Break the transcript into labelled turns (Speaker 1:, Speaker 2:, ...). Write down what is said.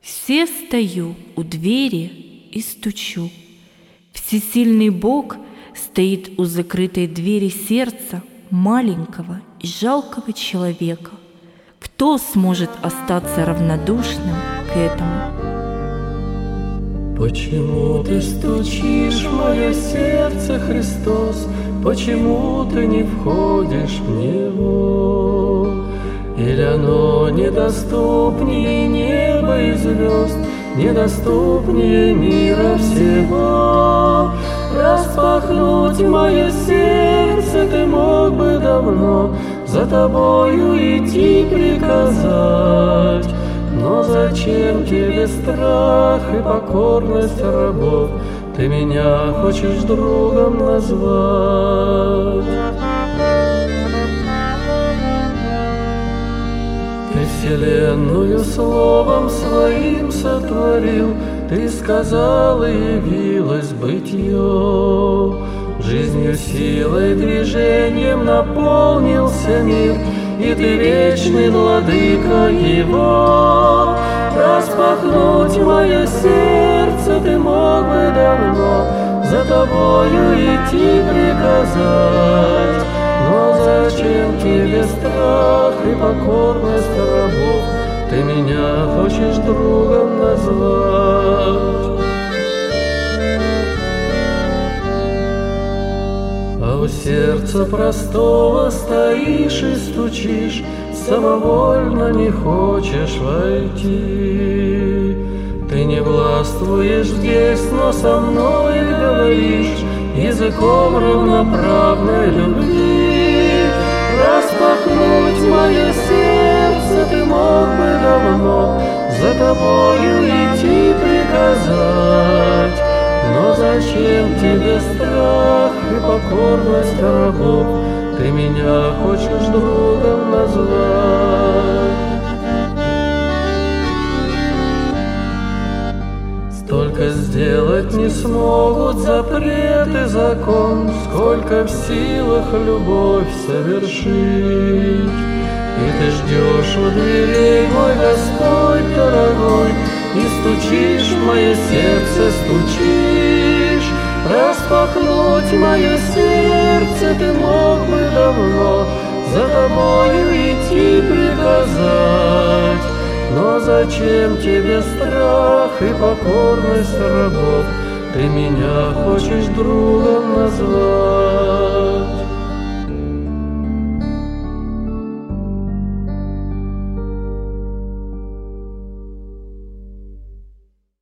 Speaker 1: Все стою у двери и стучу. Всесильный Бог стоит у закрытой двери сердца маленького и жалкого человека. Кто сможет остаться равнодушным к этому?
Speaker 2: Почему ты стучишь в мое сердце, Христос? Почему ты не входишь в него? Или оно недоступнее неба и звезд, недоступнее мира всего? Распахнуть мое сердце ты мог бы давно, за тобою идти приказать. Но зачем тебе страх и покорность рабов? Ты меня хочешь другом назвать. Ты вселенную словом своим сотворил, ты сказал, и явилось бытие. Жизнью, силой, движением наполнился мир, и ты вечный владыка его. Распахнуть мое сердце ты мог бы давно, за тобою идти приказать. Но зачем тебе страх и покорность рабов? Ты меня хочешь другом назвать. А у сердца простого стоишь и стучишь, самовольно не хочешь войти. Ты не властвуешь здесь, но со мной говоришь языком равноправной любви. Распахнуть мое сердце ты мог бы давно, за тобою идти приказать. Но зачем тебе страх и покорность рабов? Ты меня хочешь другом назвать. Столько сделать не смогут запрет и закон, сколько в силах любовь совершить. И ты ждешь у дверей, мой Господь дорогой, и стучишь в мое сердце, стучишь. Распахнуть мое сердце ты мог бы давно, за тобою идти приказать. Но зачем тебе страх и покорность рабов? Ты меня хочешь другом назвать.